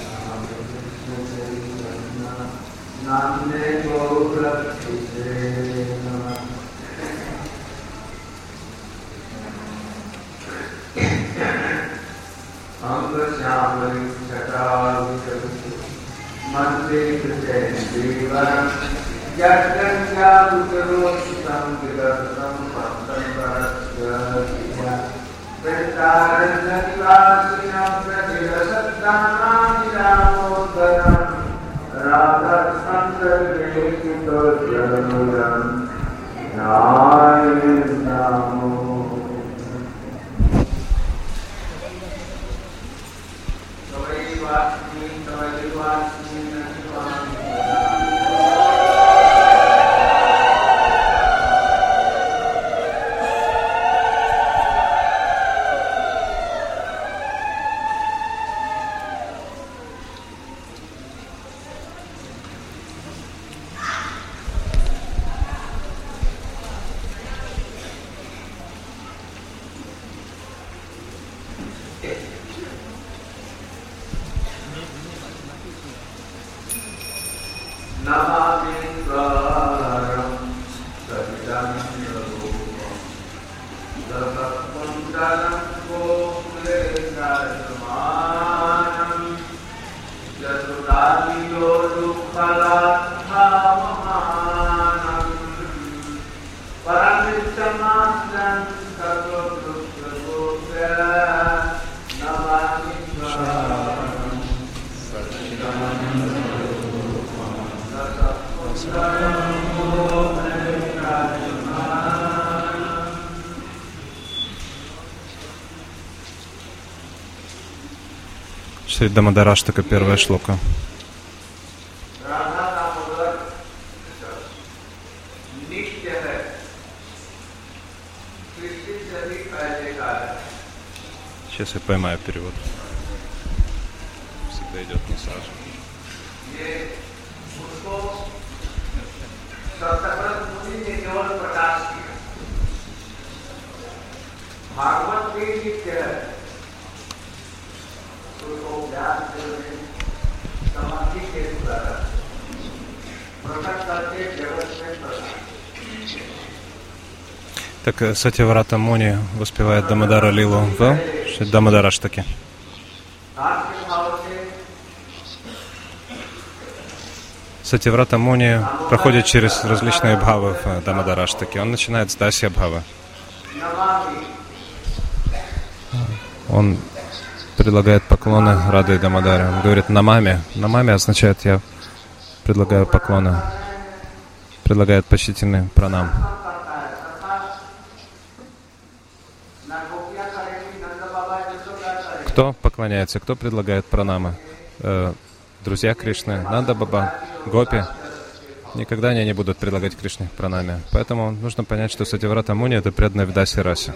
Шри Дамодараштака, первая шлока. Сейчас я поймаю перевод. Всегда идет не сразу. Так Сатьяврата Муни воспевает Дамодара Лилу в Дамодараштаке. Сатьяврата Муни проходит через различные бхавы в Дамодараштаке. Он начинает с Дасья бхавы. Он предлагает поклоны Рады Дамодаре. Он говорит «намами». «Намами» означает «я предлагаю поклоны». Предлагает почтительный пранам. Кто поклоняется, кто предлагает пранамы? Друзья Кришны, Нанда Баба, Гопи. Никогда они не будут предлагать Кришне пранами. Поэтому нужно понять, что Сатьяврата Муни — это преданный в Даси расе.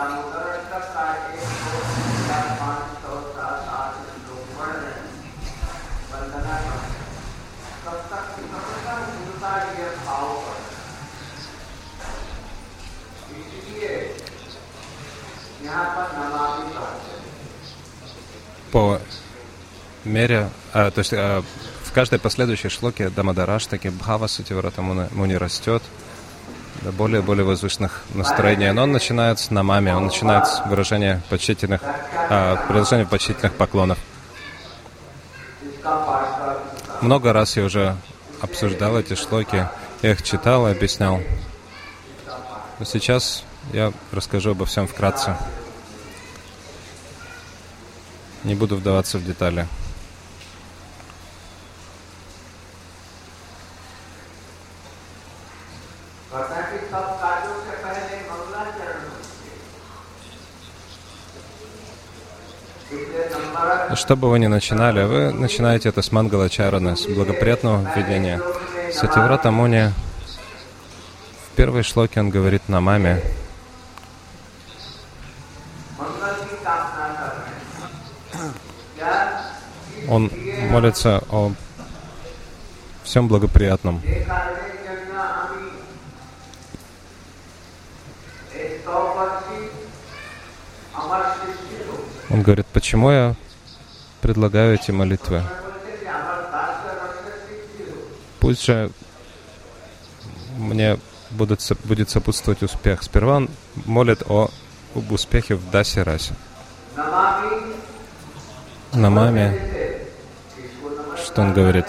По мере, то есть в каждой последующей шлоке Дамодараштаки бхава Сатьяврата Муни растет до более и более возвышенных настроений. Но он начинает с намами, он начинает с выражения почтительных поклонов. Много раз я уже обсуждал эти шлоки, я их читал и объяснял. Но сейчас я расскажу обо всем вкратце. Не буду вдаваться в детали. Что бы вы ни начинали, вы начинаете это с мангалачараны, с благоприятного введения. Сатьяврата Муни в первой шлоке он говорит намами. Он молится о всем благоприятном. Он говорит, почему я предлагаю эти молитвы. Пусть же мне будет сопутствовать успех. Сперва он молит об успехе в Даси-расе. Намами, что он говорит?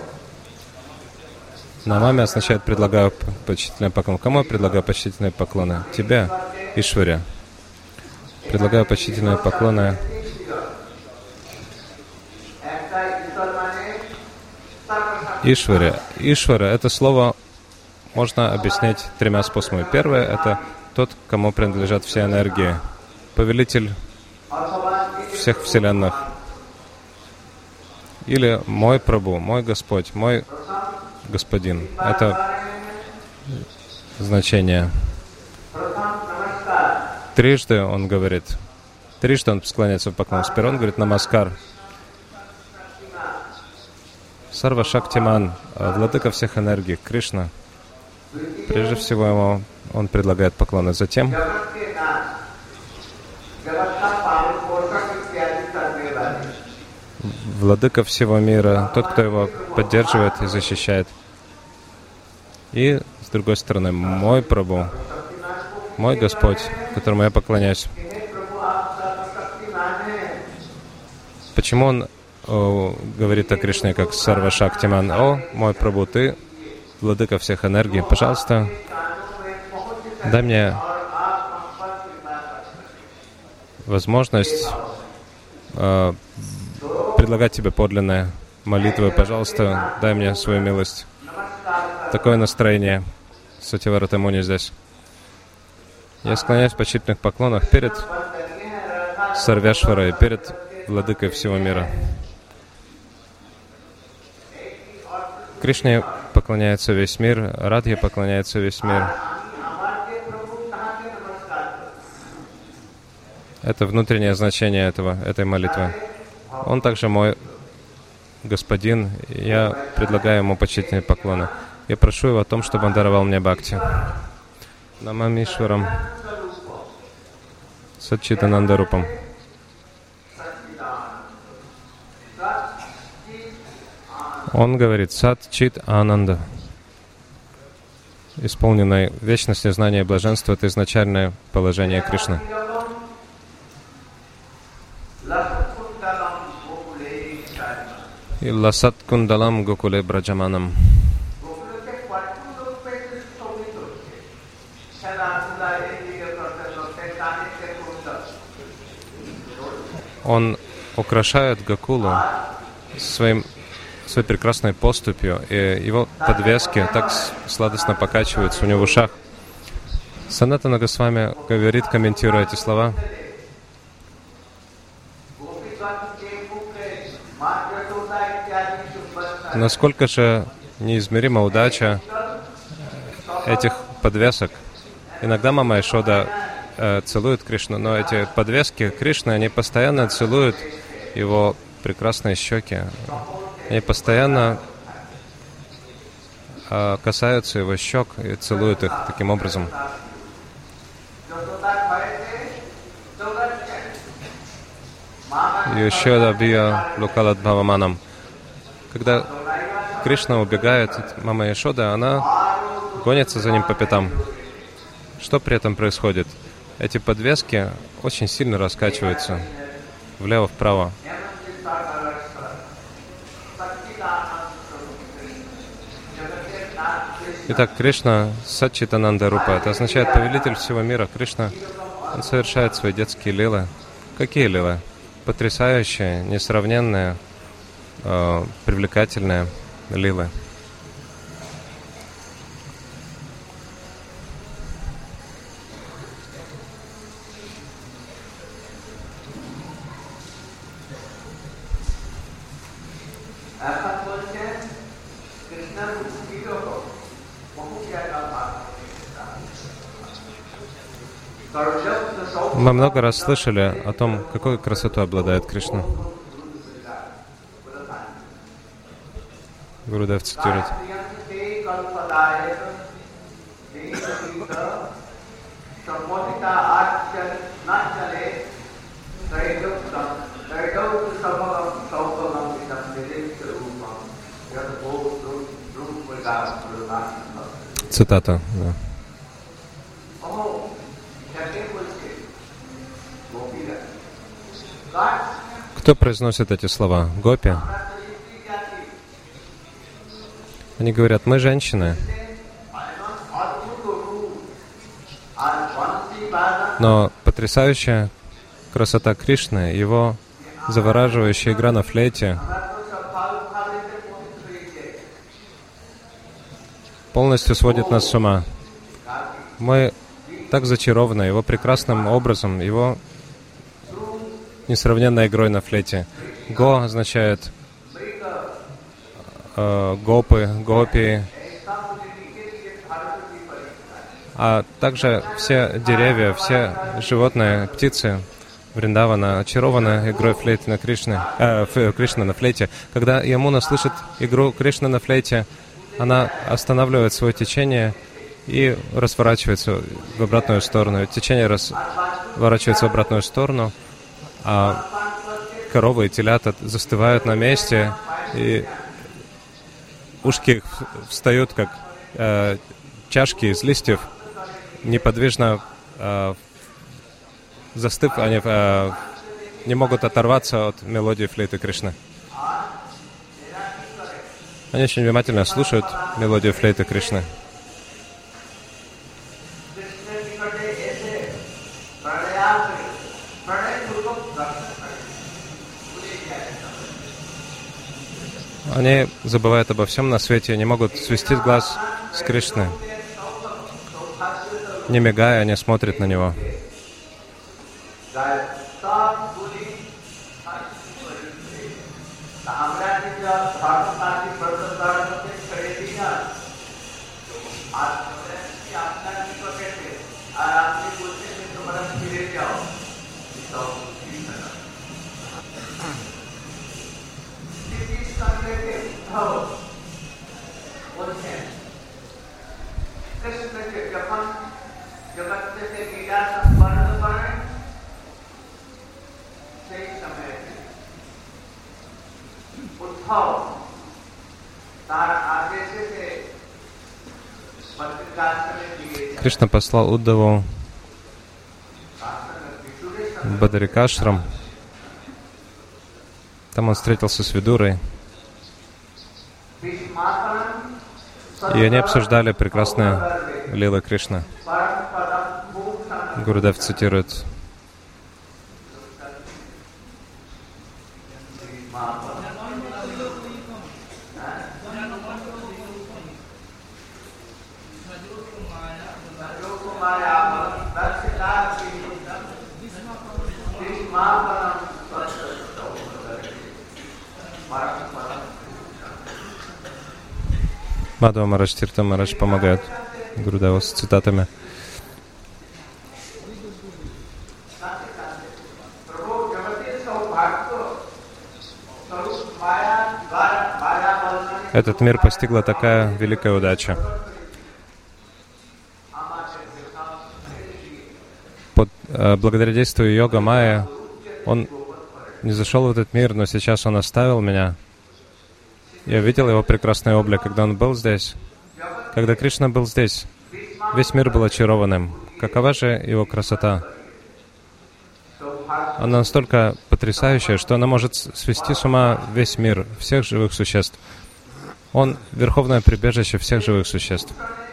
Намами означает «предлагаю почтительные поклоны». Кому я предлагаю почтительные поклоны? Тебе, Ишваре. Предлагаю почтительные поклоны Ишваре. Ишвара — это слово можно объяснить тремя способами. Первое — это тот, кому принадлежат все энергии. Повелитель всех вселенных. Или мой Прабху, мой Господь, мой Господин. Это значение. Трижды он говорит. Трижды он склоняется в поклон. Сперва он говорит «Намаскар». Сарва Шактиман, владыка всех энергий, Кришна. Прежде всего ему он предлагает поклоны. Затем владыка всего мира, тот, кто его поддерживает и защищает. И, с другой стороны, мой Прабху, мой Господь, которому я поклоняюсь. Почему он говорит о Кришне как Сарва Шактиман? О, мой Прабху, ты владыка всех энергий. Пожалуйста, дай мне возможность предлагать тебе подлинные молитвы. Пожалуйста, дай мне свою милость. Такое настроение Сатьяварата Муни здесь. Я склоняюсь в почтительных поклонах перед Сарвешварой, перед владыкой всего мира. Кришне поклоняется весь мир, Радхе поклоняется весь мир. Это внутреннее значение этой молитвы. Он также мой Господин, я предлагаю ему почтительные поклоны. Я прошу его о том, чтобы он даровал мне бхакти. Намамишварам Саччитанандарупам. Он говорит «Сат Чит Ананда». Исполненное вечности, знания и блаженства — это изначальное положение Кришны. И ласат кундалам гокуле браджаманам. Он украшает Гокулу своей прекрасной поступью, и его подвески так сладостно покачиваются у него в ушах. Санатана Госвами говорит, комментируя эти слова: насколько же неизмерима удача этих подвесок. Иногда мама Яшода целует Кришну, но эти подвески Кришны, они постоянно целуют его прекрасные щеки. Они постоянно касаются его щек и целуют их таким образом. Йошода бия лукалат бхаваманам. Когда Кришна убегает от мамы Яшоды, она гонится за ним по пятам. Что при этом происходит? Эти подвески очень сильно раскачиваются влево-вправо. Итак, Кришна Саччитананда Рупа. Это означает повелитель всего мира. Кришна, он совершает свои детские лилы. Какие лилы? Потрясающие, несравненные, привлекательные лилы. Мы много раз слышали о том, какой красотой обладает Кришна. Гурудев цитирует. Цитата. Да. Кто произносит эти слова? Гопи? Они говорят, мы женщины. Но потрясающая красота Кришны, его завораживающая игра на флейте полностью сводит нас с ума. Мы так зачарованы его прекрасным образом, его несравненной игрой на флейте. Го означает гопы, гопи, а также все деревья, все животные, птицы Вриндавана очарованы игрой флейты на Кришны на флейте. Когда Ямуна слышит игру Кришны на флейте, она останавливает свое течение и разворачивается в обратную сторону. Течение разворачивается в обратную сторону, а коровы и телята застывают на месте, и ушки их встают, как чашки из листьев, неподвижно застыв, они не могут оторваться от мелодии флейты Кришны. Они очень внимательно слушают мелодию флейты Кришны. Они забывают обо всем на свете, не могут свести глаз с Кришны. Не мигая, они смотрят на Него. Кришна послал Уддаву в Бадарикашрам. Там он встретился с Видурой. И они обсуждали прекрасные лилы Кришны. Гурудев цитирует. Мадхава Марадж, Тирта Марадж помогает Гурудеву с цитатами. Этот мир постигла такая великая удача. Благодаря действию йога Майя он не зашел в этот мир, но сейчас он оставил меня. Я видел его прекрасный облик, когда он был здесь. Когда Кришна был здесь, весь мир был очарованным. Какова же его красота? Она настолько потрясающая, что она может свести с ума весь мир, всех живых существ. Он — верховное прибежище всех живых существ.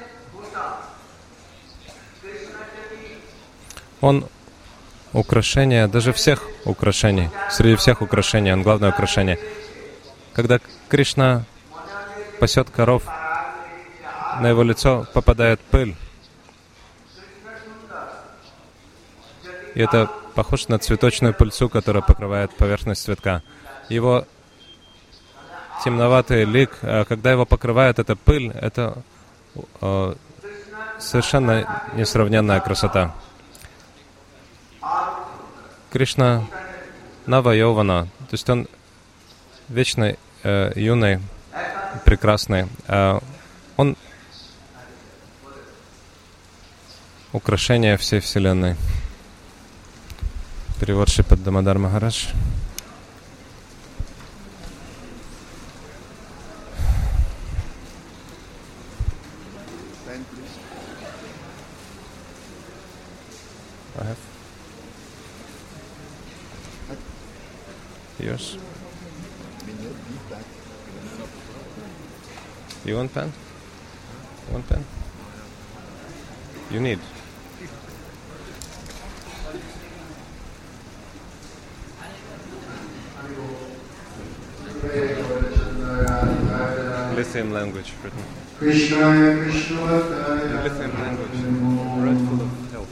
Он — украшение даже всех украшений. Среди всех украшений он — главное украшение. Когда Кришна пасет коров, на его лицо попадает пыль. И это похоже на цветочную пыльцу, которая покрывает поверхность цветка. Его темноватый лик, когда его покрывает эта пыль, это совершенно несравненная красота. Кришна Нава-йована, то есть он вечный, юный, прекрасный. Он украшение всей Вселенной. Перевод Шрипад Дамодар Махарадж. I have. Yours. You want pen? You want pen? You need. Lithium language written. Krishna, Krishna, Lithium language, right full of health.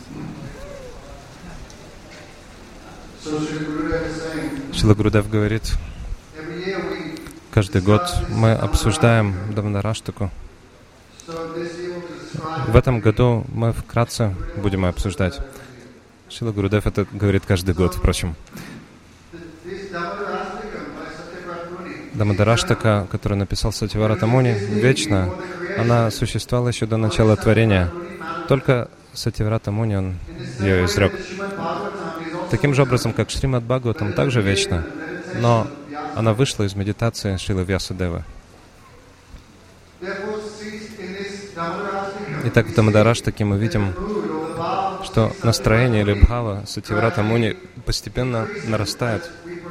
Шрила Гурудев говорит, каждый год мы обсуждаем Дамадараштаку. В этом году мы вкратце будем обсуждать. Шрила Гурудев это говорит каждый год, впрочем. Дамадараштака, которую написал Сатьяварата Муни, вечна. Она существовала еще до начала творения. Только Сатьяварата Муни, он ее изрек. Таким же образом, как Шримад Бхагаватам, также вечна, но она вышла из медитации Шрилы Вьясадевы. Итак, в Дамадараштаке мы видим, что настроение или бхава Сатьяварата Муни постепенно нарастает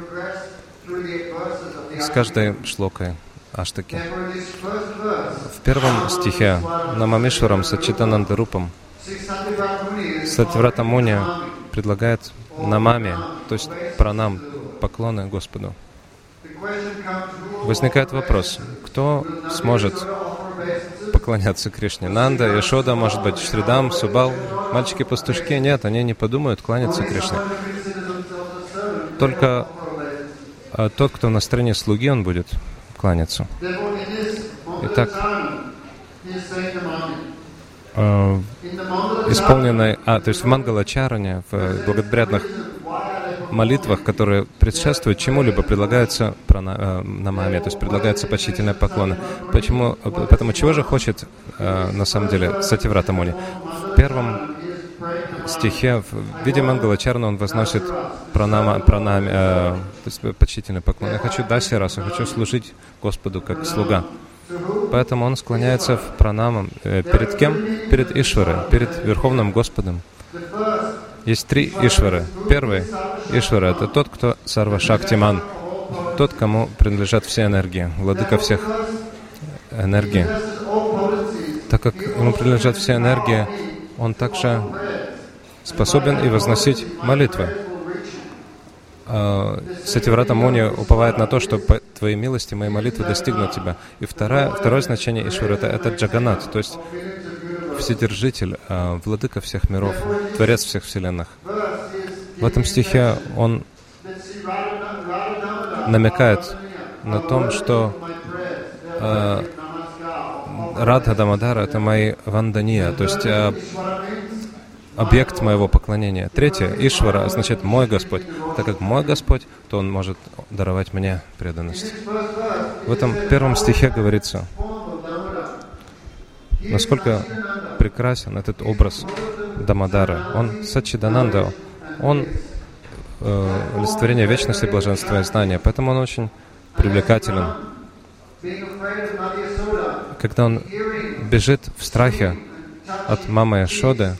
с каждой шлокой аштаки. В первом стихе Намамишварам Саччитананда Рупам Сатьяварата Муни предлагает намами, то есть пранам, поклоны Господу. Возникает вопрос, кто сможет поклоняться Кришне? Нанда, Яшода, может быть, Шридам, Субал, мальчики-пастушки? Нет, они не подумают кланяться Кришне. Только тот, кто в настроении слуги, он будет кланяться. Итак, исполненной, то есть в Мангалачаране, в благодарных молитвах, которые предшествуют чему-либо, предлагаются намами, то есть предлагаются почтительные поклоны. Поэтому чего же хочет на самом деле Сатьяварата Муни? В первом стихе, в виде Мангалачарана, он возносит пранами, то есть почтительные поклоны. Я хочу даси расу, хочу служить Господу как слуга. Поэтому он склоняется в пранамам. Перед кем? Перед Ишварой, перед Верховным Господом. Есть три Ишвары. Первый Ишвара — это тот, кто Сарва Шактиман, тот, кому принадлежат все энергии, владыка всех энергий. Так как ему принадлежат все энергии, он также способен и возносить молитвы. Сатьяварата Муни уповает на то, что по Твоей милости мои молитвы достигнут Тебя. И второе значение Ишвара — это Джаганат, то есть Вседержитель, владыка всех миров, Творец всех вселенных. В этом стихе он намекает на том, что Радха Дамодара — это мои вандания, то есть объект моего поклонения. Третье, Ишвара, означает «мой Господь». Так как мой Господь, то Он может даровать мне преданность. В этом первом стихе говорится, насколько прекрасен этот образ Дамодары. Он Саччидананда, он олицетворение вечности, блаженства и знания. Поэтому он очень привлекателен. Когда он бежит в страхе от мамы Яшоды,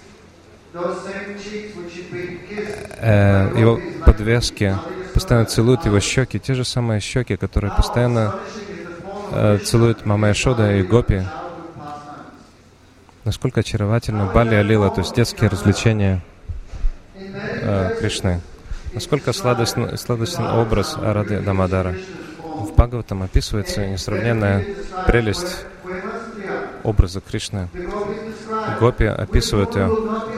его подвески постоянно целуют его щеки, те же самые щеки, которые постоянно целуют мама Яшода и гопи. Насколько очаровательно Балия Лила, то есть детские развлечения Кришны. Насколько сладостен образ Рады Дамодара. В Бхагаватам описывается несравненная прелесть образа Кришны. Гопи описывают ее.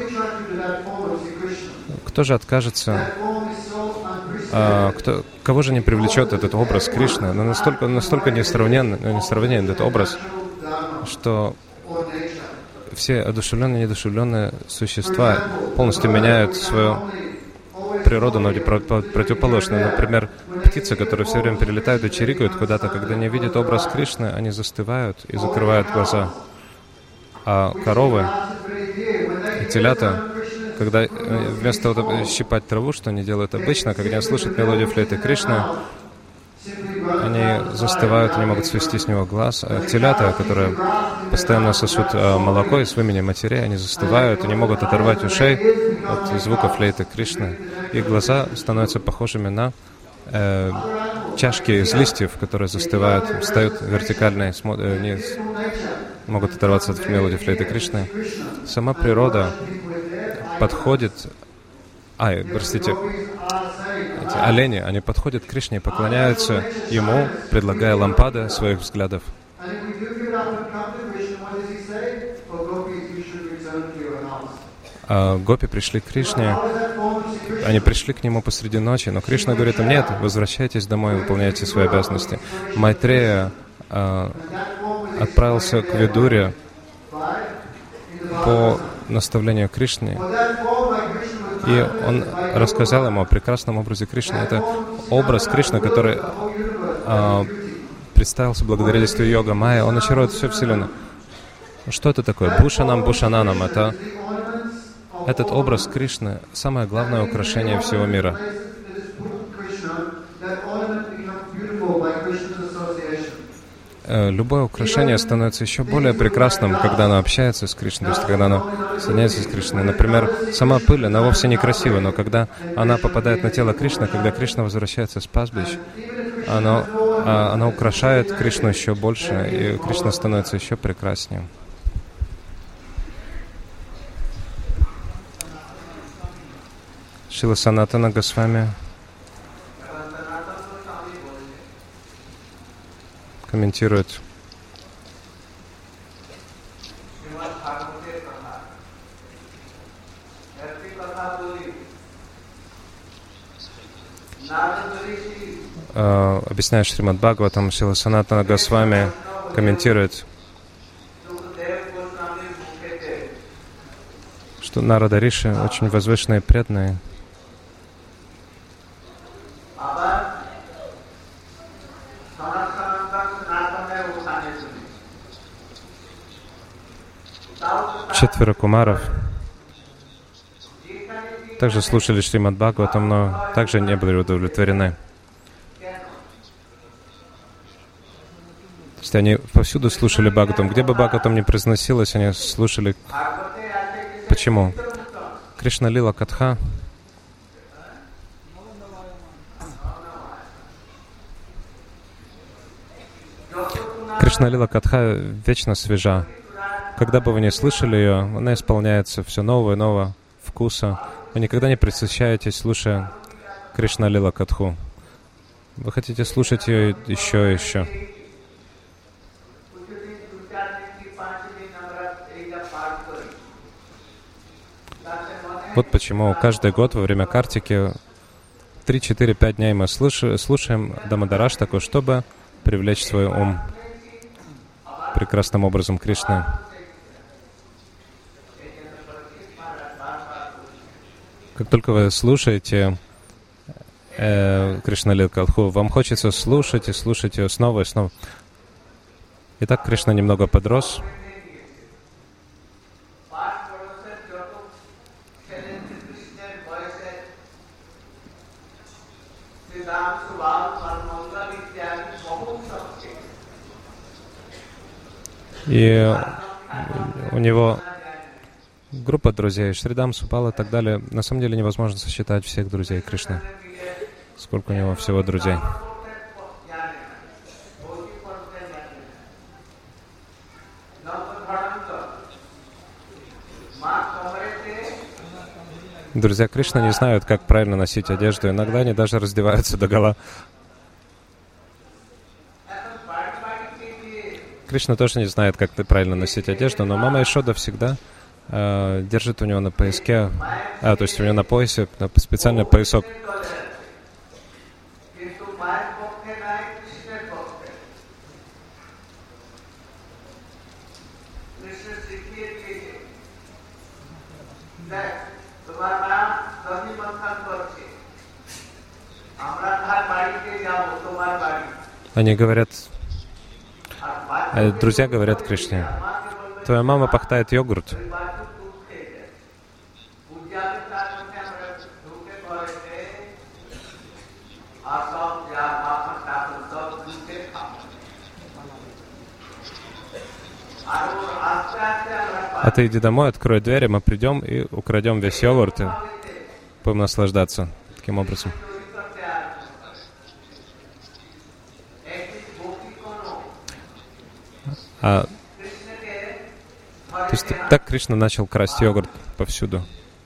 Кто же откажется, кого же не привлечет этот образ Кришны? Но настолько несравненен этот образ, что все одушевленные и недушевленные существа полностью меняют свою природу, но противоположную. Например, птицы, которые все время перелетают и чирикают куда-то, когда они видят образ Кришны, они застывают и закрывают глаза. А коровы и телята, когда вместо того, чтобы щипать траву, что они делают обычно, когда они слышат мелодию флейты Кришны, они застывают, не могут свести с него глаз. Телята, которые постоянно сосут молоко из вымени матерей, они застывают и не могут оторвать ушей от звука флейты Кришны. Их глаза становятся похожими на чашки из листьев, которые застывают, встают вертикально, не могут оторваться от мелодии флейты Кришны. Сама природа подходит... эти олени, они подходят к Кришне и поклоняются Ему, предлагая лампады своих взглядов. Гопи пришли к Кришне, они пришли к Нему посреди ночи, но Кришна говорит им: нет, возвращайтесь домой, выполняйте свои обязанности. Майтрея отправился к Видуре по наставлению Кришны, и он рассказал ему о прекрасном образе Кришны. Это образ Кришны, который представился благодаря действию йога Майя. Он очарует всю Вселенную. Что это такое? Бушанам, Бушананам. Этот образ Кришны — самое главное украшение всего мира. Любое украшение становится еще более прекрасным, когда оно общается с Кришной, то есть когда оно соединяется с Кришной. Например, сама пыль, она вовсе не красива, но когда она попадает на тело Кришны, когда Кришна возвращается с пастбищ, она украшает Кришну еще больше, и Кришна становится еще прекраснее. Шрила Санатана Госвами комментирует объясняя Шримад Бхагаватам, Шрила Санатана Госвами комментирует, что Нарада Риши очень возвышенные и преданные. Четверо кумаров также слушали Шримад Бхагаватам, но также не были удовлетворены. То есть они повсюду слушали Бхагаватам. Где бы Бхагаватам ни произносилось, они слушали. Почему? Кришна Лила Катха вечно свежа. Когда бы вы ни слышали ее, она исполняется все нового и нового вкуса. Вы никогда не пресыщаетесь, слушая Кришна Лила Катху. Вы хотите слушать ее еще и еще. Вот почему каждый год во время Картики 3-4-5 дней мы слушаем Дамадараштаку, чтобы привлечь свой ум прекрасным образом Кришны. Как только вы слушаете Кришна Лила Катху, вам хочется слушать и слушать ее снова и снова. Итак, Кришна немного подрос. И у него группа друзей, Шридам, Супала и так далее. На самом деле невозможно сосчитать всех друзей Кришны. Сколько у него всего друзей. Друзья Кришны не знают, как правильно носить одежду. Иногда они даже раздеваются догола. Кришна тоже не знает, как правильно носить одежду, но мама Ишода всегда держит у него на пояске, то есть у него на поясе специальный поясок. Они говорят, друзья говорят Кришне: твоя мама пахтает йогурт. А ты иди домой, открой дверь, мы придем и украдем весь йогурт и будем наслаждаться таким образом. То есть так Кришна начал красть йогурт повсюду.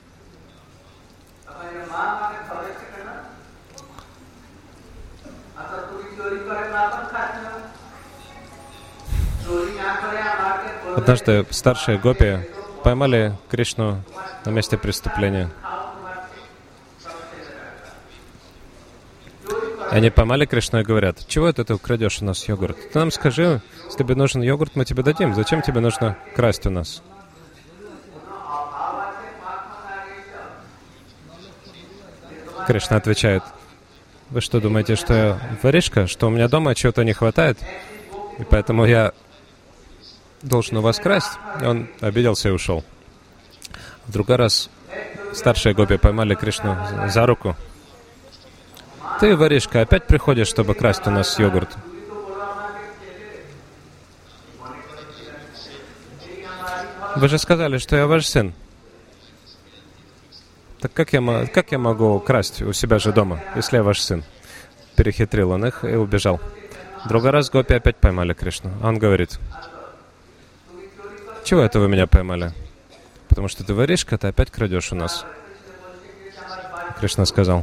Однажды старшие гопи поймали Кришну на месте преступления. Они поймали Кришну и говорят: чего это ты украдешь у нас йогурт? Ты нам скажи, если тебе нужен йогурт, мы тебе дадим. Зачем тебе нужно красть у нас? Кришна отвечает: вы что, думаете, что я воришка? Что у меня дома чего-то не хватает? И поэтому я должен у вас красть? И он обиделся и ушел. В другой раз старшие гопи поймали Кришну за руку. Ты, воришка, опять приходишь, чтобы красть у нас йогурт? Вы же сказали, что я ваш сын. Так как я могу красть у себя же дома, если я ваш сын? Перехитрил он их и убежал. В другой раз гопи опять поймали Кришну. А он говорит: чего это вы меня поймали? Потому что ты воришка, ты опять крадешь у нас. Кришна сказал: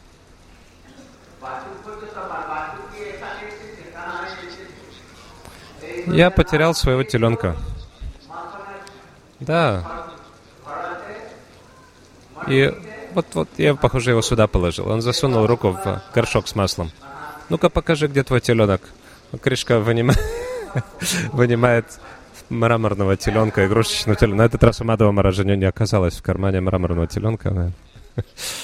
я потерял своего теленка. Да. И вот я, похоже, его сюда положил. Он засунул руку в горшок с маслом. Ну-ка, покажи, где твой теленок. Кришна вынимает мраморного теленка, игрушечного теленка. На этот раз у Мадхава Махараджа не оказалось в кармане мраморного теленка. То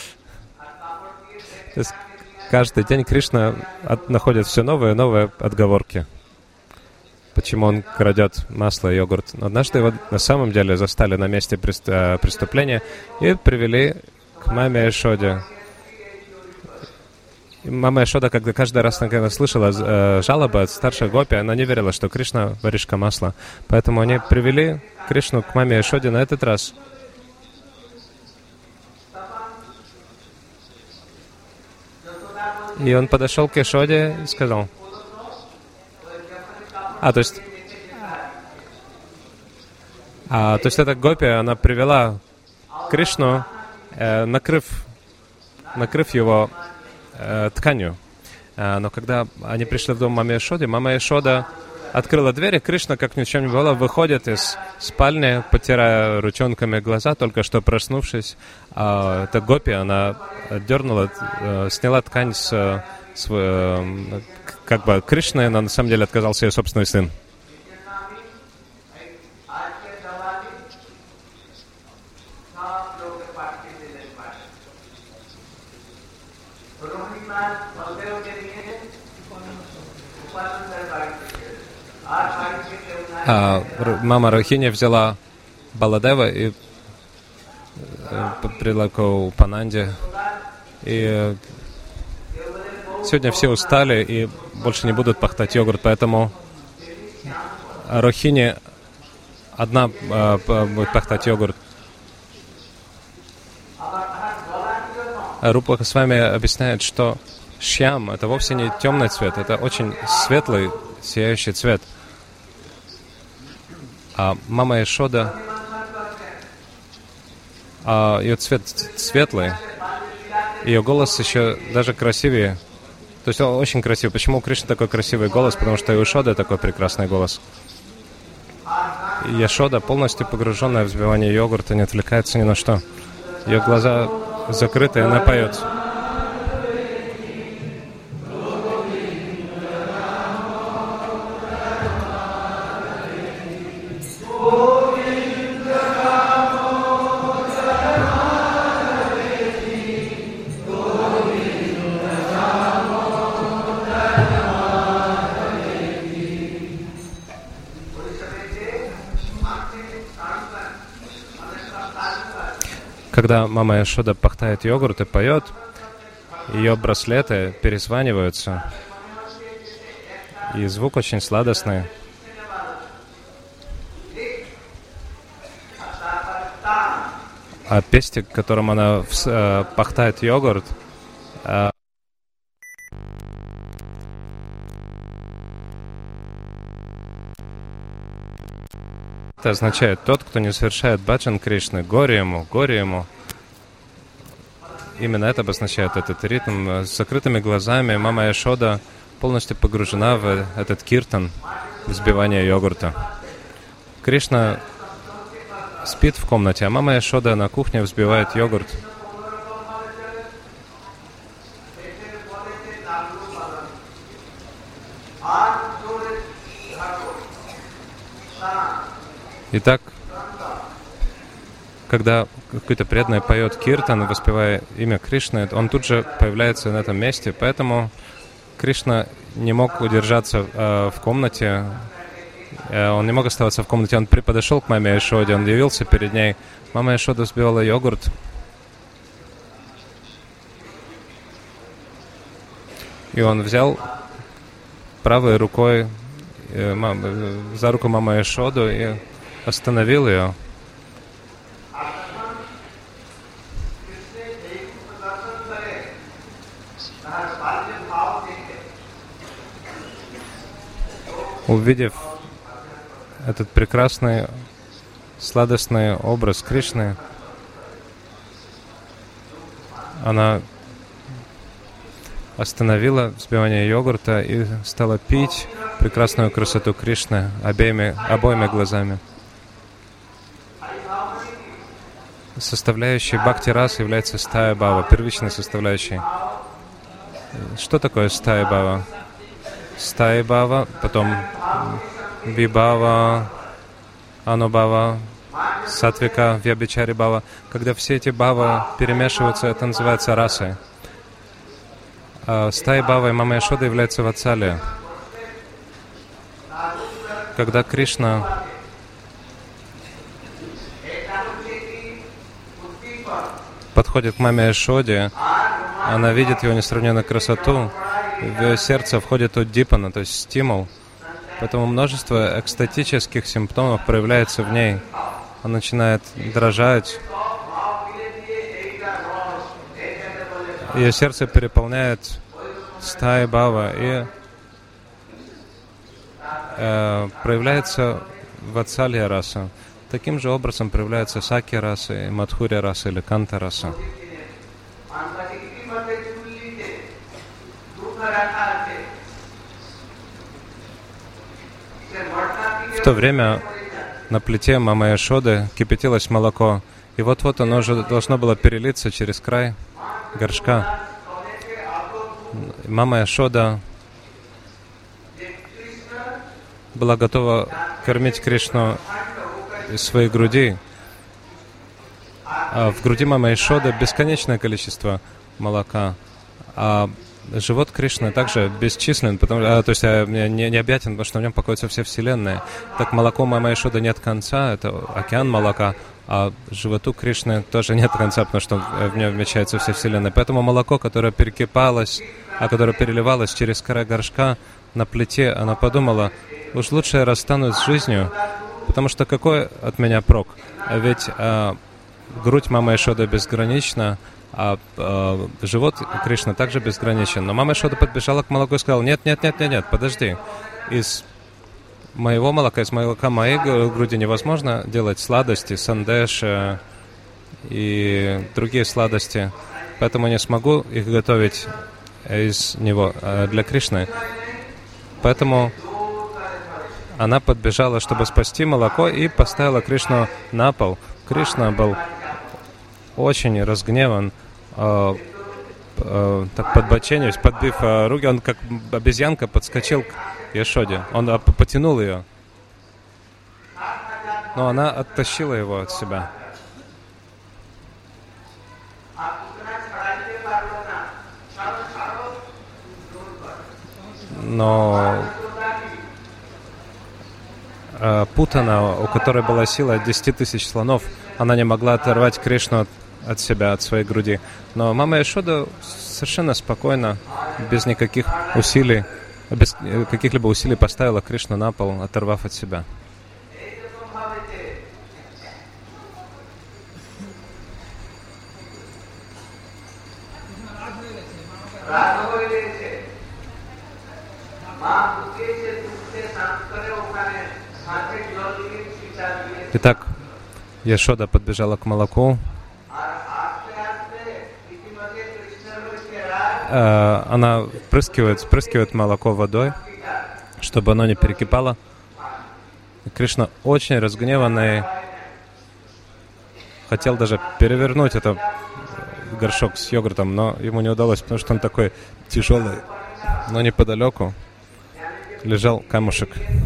есть каждый день Кришна находит все новые и новые отговорки, почему он крадет масло и йогурт. Однажды его на самом деле застали на месте преступления и привели к маме Яшоде. И мама Яшода, когда каждый раз, когда слышала жалобы от старших гопи, она не верила, что Кришна воришка масла. Поэтому они привели Кришну к маме Яшоде на этот раз. И он подошел к Яшоде и сказал: то есть эта гопи, она привела Кришну, накрыв его тканью. Но когда они пришли в дом мама Яшода открыла дверь, и Кришна, как ни в чем не бывало, выходит из спальни, потирая ручонками глаза, только что проснувшись. Эта гопи, она дернула, сняла ткань с Кришны, но на самом деле отказался ее собственный сын. Мама Рохини взяла Баладева и привела к Упананде. И сегодня все устали и больше не будут пахтать йогурт, поэтому Рохини одна будет пахтать йогурт. Рупа Госвами объясняет, что шьям — это вовсе не темный цвет, это очень светлый, сияющий цвет. А мама Яшода, ее цвет светлый, ее голос еще даже красивее. То есть он очень красивый. Почему у Кришны такой красивый голос? Потому что у Яшоды такой прекрасный голос. И Яшода, полностью погруженная в взбивание йогурта, не отвлекается ни на что. Ее глаза закрыты, и она поет. Когда мама Яшода пахтает йогурт и поет, ее браслеты перезваниваются, и звук очень сладостный. пестик, которым она пахтает йогурт, это означает тот, кто не совершает баджан Кришны, горе ему, горе ему. Именно это обозначает этот ритм. С закрытыми глазами мама Яшода полностью погружена в этот киртан, взбивание йогурта. Кришна спит в комнате, а мама Яшода на кухне взбивает йогурт. Итак, когда какой-то преданный поет киртан, воспевая имя Кришны, он тут же появляется на этом месте, поэтому Кришна не мог удержаться в комнате, он не мог оставаться в комнате, он подошел к маме Яшоде, он явился перед ней. Мама Яшода взбивала йогурт, и он взял правой рукой за руку мамы Яшоду и остановил ее. Увидев этот прекрасный, сладостный образ Кришны, она остановила взбивание йогурта и стала пить прекрасную красоту Кришны обоими глазами. Составляющей бхакти-раса является стая-бхава, первичной составляющей. Что такое стая-бхава? Стая-бхава, потом вибхава, анубхава, сатвика, вьябичари-бхава. Когда все эти бхава перемешиваются, это называется расой. Стая-бхавой мама Яшода является ватсалия. Когда Кришна подходит к маме Яшоде, она видит его несравненную красоту, в ее сердце входит уддипана, то есть стимул. Поэтому множество экстатических симптомов проявляется в ней. Она начинает дрожать. Ее сердце переполняет стая-бхава и проявляется ватсалья-раса. Таким же образом проявляется саки-раса, мадхурья-раса или канта-раса. В то время на плите мамы Яшоды кипятилось молоко, и вот-вот оно уже должно было перелиться через край горшка. Мама Яшода была готова кормить Кришну из своей груди. А в груди мамы Яшоды бесконечное количество молока. А живот Кришны также бесчислен, то есть необъятен, потому что в нем покоится вся Вселенная. Так молоко мамы Яшоды нет конца, это океан молока, а животу Кришны тоже нет конца, потому что в нем вмещается вся Вселенная. Поэтому молоко, которое перекипалось, которое переливалось через край горшка на плите, она подумала: уж лучше я расстанусь с жизнью, потому что какой от меня прок? Ведь грудь мамы Яшоды безгранична, а живот Кришны также безграничен. Но мама Яшода подбежала к молоку и сказала: нет, подожди. Из моего молока моей груди невозможно делать сладости, сандеш и другие сладости. Поэтому не смогу их готовить из него для Кришны. Поэтому она подбежала, чтобы спасти молоко, и поставила Кришну на пол. Кришна был очень разгневан, так подбоченясь, подбив руки, он как обезьянка подскочил к Яшоде. Он потянул ее, но она оттащила его от себя. Но Путана, у которой была сила 10 тысяч слонов, она не могла оторвать Кришну от себя, от своей груди. Но мама Яшода совершенно спокойно, без никаких усилий, без каких-либо усилий поставила Кришну на пол, оторвав от себя. Итак, Яшода подбежала к молоку. Она впрыскивает молоко водой, чтобы оно не перекипало. И Кришна, очень разгневанный, хотел даже перевернуть этот горшок с йогуртом, но ему не удалось, потому что он такой тяжелый. Но неподалеку лежал камушек.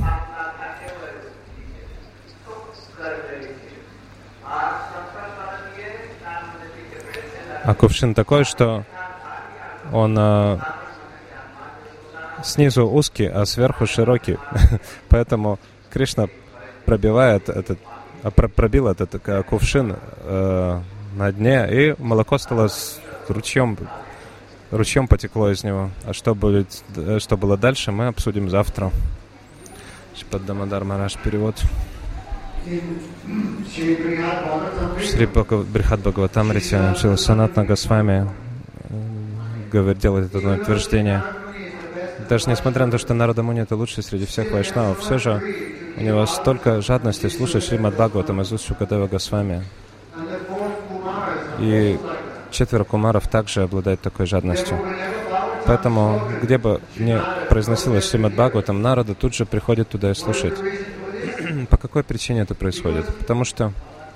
А кувшин такой, что он снизу узкий, а сверху широкий. Поэтому Кришна пробил этот кувшин на дне, и молоко стало ручьем потекло из него. А что было дальше, мы обсудим завтра. Шримад Дамодар Махарадж, перевод. Шри Брихат Бхагаватамрите Шрила Санатана Госвами делает это утверждение. Даже несмотря на то, что Нарада Муни это лучший среди всех вайшнавов, все же у него столько жадности слушать Шримад Бхагаватам из уст Шукадева Госвами. И 4 кумаров также обладают такой жадностью. Поэтому, где бы ни произносилось Шримад Бхагаватам, Нарада тут же приходит туда и слушает. По какой причине это происходит? Потому что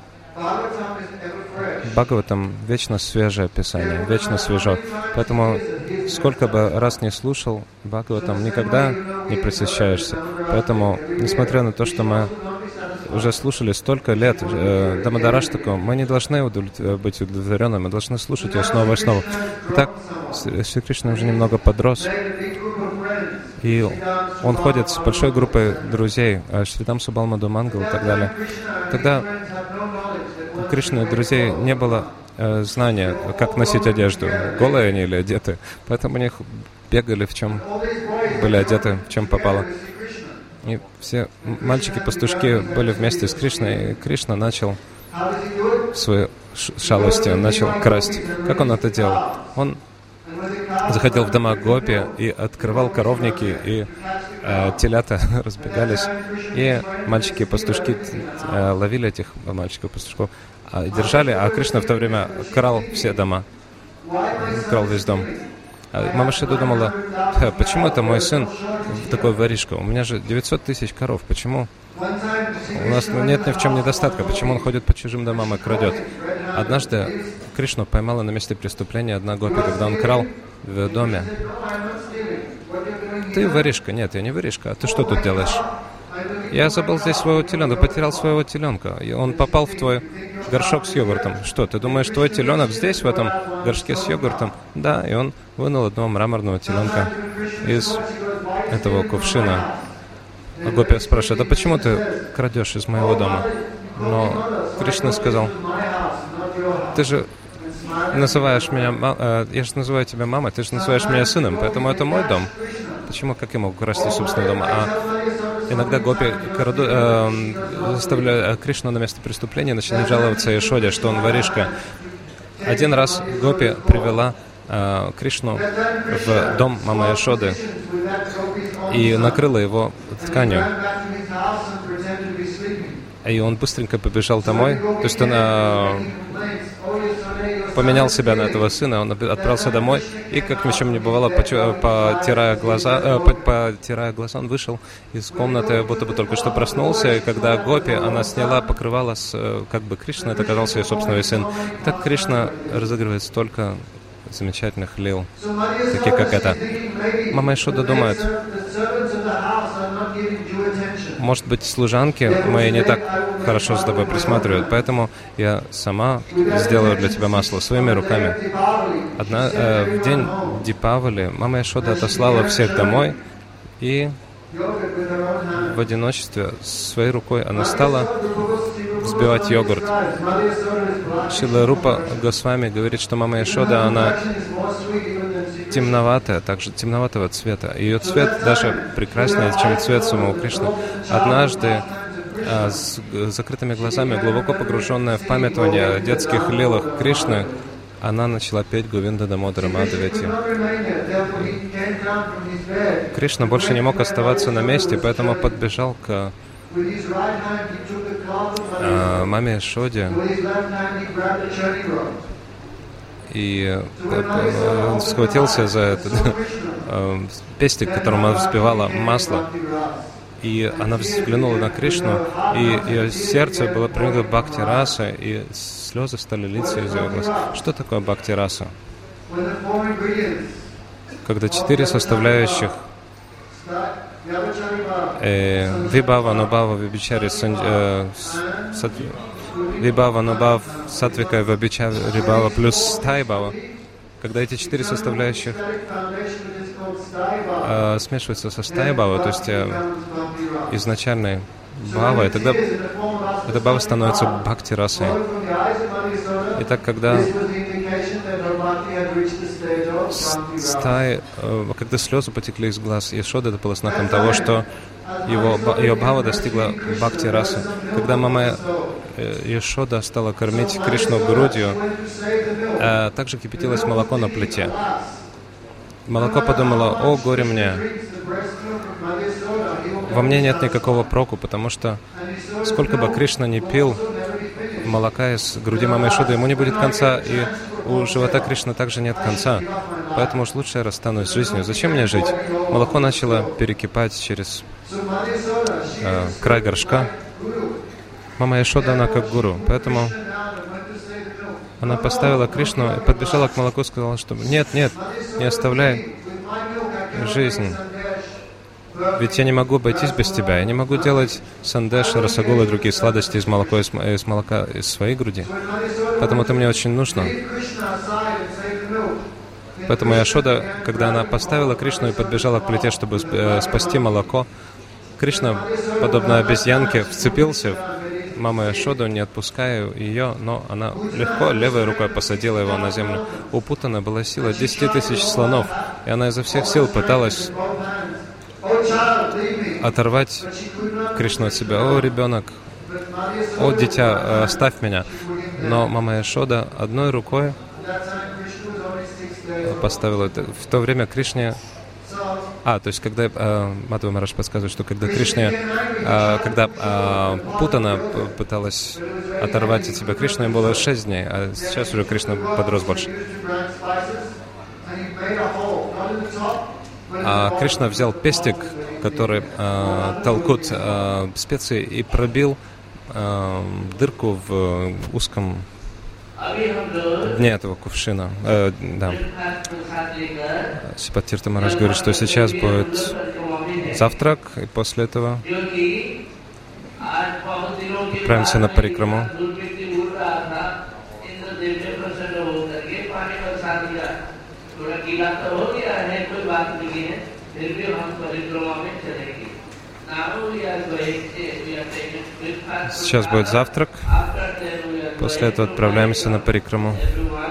Бхагаватам вечно свежее писание, вечно свежо. Поэтому сколько бы раз не слушал Бхагаватам, никогда не пресыщаешься. Поэтому, несмотря на то, что мы уже слушали столько лет Дамодараштаку, мы не должны быть удовлетворены, мы должны слушать ее снова и снова. Итак, Шри Кришна уже немного подрос, и он ходит с большой группой друзей, Шридам Субал Мадху Мангал и так далее. Тогда у Кришны друзей не было знания, как носить одежду, голые они или одеты. Поэтому они бегали, в чем были одеты, в чем попало. И все мальчики-пастушки были вместе с Кришной, и Кришна начал свои шалости, он начал красть. Как он это делал? Он заходил в дома гопи и открывал коровники, и телята разбегались, и мальчики-пастушки ловили этих мальчиков-пастушков, держали, а Кришна в то время крал все дома, крал весь дом. Мама Яшода думала, почему это мой сын такой воришка? У меня же 900 тысяч коров, почему? У нас нет ни в чем недостатка, почему он ходит по чужим домам и крадет? Однажды Кришну поймала на месте преступления одна гопи, когда он крал в доме. Ты воришка? Нет, я не воришка. А ты что тут делаешь? Я забыл здесь своего теленка, потерял своего теленка. И он попал в твой горшок с йогуртом. Что, ты думаешь, твой теленок здесь, в этом горшке с йогуртом? Да, и он вынул одного мраморного теленка из этого кувшина. А гопи спрашивает, а почему ты крадешь из моего дома? Но Кришна сказал, ты же называешь меня, я же называю тебя мамой, ты же называешь меня сыном, поэтому это мой дом. Почему, как я могу украсть из собственного дома? А иногда гопи заставляют Кришну на место преступления, начинают жаловаться Яшоде, что он воришка. Один раз гопи привела Кришну в дом мамы Яшоды и накрыла его тканью. И он быстренько побежал домой. То есть он поменял себя на этого сына, он отправился домой, и, как ни в чем не бывало, потирая глаза, он вышел из комнаты, будто бы только что проснулся, и когда гопи, она сняла покрывало с как бы Кришны, это оказался ее собственный сын. И так Кришна разыгрывает столько замечательных лил, таких как это. Мама Яшода думает, может быть, служанки мои не так хорошо с тобой присматривают, поэтому я сама сделаю для тебя масло своими руками. В день Дипавали мама Яшода отослала всех домой, и в одиночестве своей рукой она стала взбивать йогурт. Шрила Рупа Госвами говорит, что мама Яшода, она темноватая, также темноватого цвета. Ее цвет даже прекраснее, чем цвет самого Кришны. Однажды с закрытыми глазами, глубоко погруженная в памятование о детских лилах Кришны, она начала петь Говинда Дамодара Мадхавати. Кришна больше не мог оставаться на месте, поэтому подбежал к маме Яшоде и он схватился за этот пестик, которым она взбивала масло. И она взглянула на Кришну, и ее сердце было проникнуто бхакти-раса, и слезы стали литься из ее глаз. Что такое бхакти-раса? Когда 4 составляющих вибхава, анубхава, вибичари, вибхава, анубхав, сатвика, вибичари, бхава плюс стайбхава, когда эти 4 составляющих смешиваются со стайбхава, то есть изначальной бхава, и тогда эта бхава становится бхакти-расой. Итак, когда слезы потекли из глаз Яшоды, это было знаком того, что ее бхава достигла бхакти-расы. Когда мама Яшода стала кормить Кришну грудью, также кипятилось молоко на плите. Молоко подумало: «О, горе мне! Во мне нет никакого проку, потому что сколько бы Кришна ни пил молока из груди мамы Яшоды, ему не будет конца, и у живота Кришны также нет конца. Поэтому уж лучше я расстанусь с жизнью. Зачем мне жить?» Молоко начало перекипать через край горшка. Мама Яшода, она как гуру, поэтому она поставила Кришну и подбежала к молоку и сказала, что «Нет, не оставляй жизнь. Ведь я не могу обойтись без тебя. Я не могу делать сандеш, расагулы и другие сладости из молока из своей груди. Поэтому ты мне очень нужна». Поэтому Яшода, когда она поставила Кришну и подбежала к плите, чтобы спасти молоко, Кришна, подобно обезьянке, вцепился в маму Яшоду, не отпуская ее, но она легко левой рукой посадила его на землю. У Путаны была сила 10 тысяч слонов, и она изо всех сил пыталась оторвать Кришну от себя. «О, ребенок! О, дитя, оставь меня!» Но мама Яшода одной рукой поставила это. В то время Кришне... то есть, когда Мадхава Махарадж подсказывает, что когда Кришне... когда Путана пыталась оторвать от себя Кришну, им было 6 дней, а сейчас уже Кришна подрос больше. Кришна взял пестик, который толкут специи, и пробил дырку в узком дне этого кувшина. Сипатирта Махарадж говорит, что сейчас будет завтрак, и после этого отправимся на парикраму. Сейчас будет завтрак. После этого отправляемся на парикраму.